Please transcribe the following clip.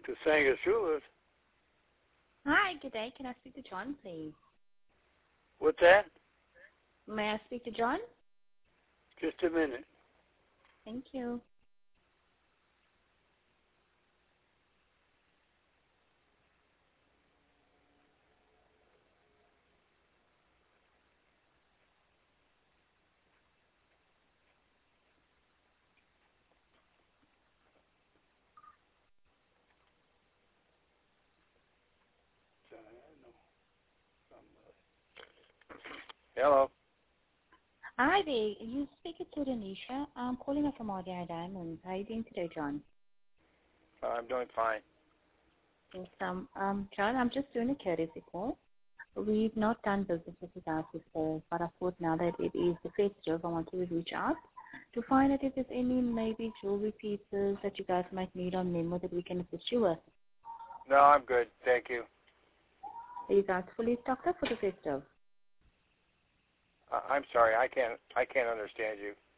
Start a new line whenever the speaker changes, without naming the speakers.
to Sanger Jewelers.
Hi, good day. Can I speak to John, please?
What's that?
May I speak to John?
Just a minute.
Thank you.
Hello.
Hi there. You speaking to Denisha. I'm calling her from RDI Diamonds. How are you doing today, John?
I'm doing fine.
Awesome. John, I'm just doing a courtesy call. We've not done business with you guys before, but I thought now that it is the festive, I want to reach out to find out if there's any maybe jewelry pieces that you guys might need on memo that we can assist you with.
No, I'm good. Thank you.
Are you guys fully stocked up for the festive?
I'm sorry. I can't understand you.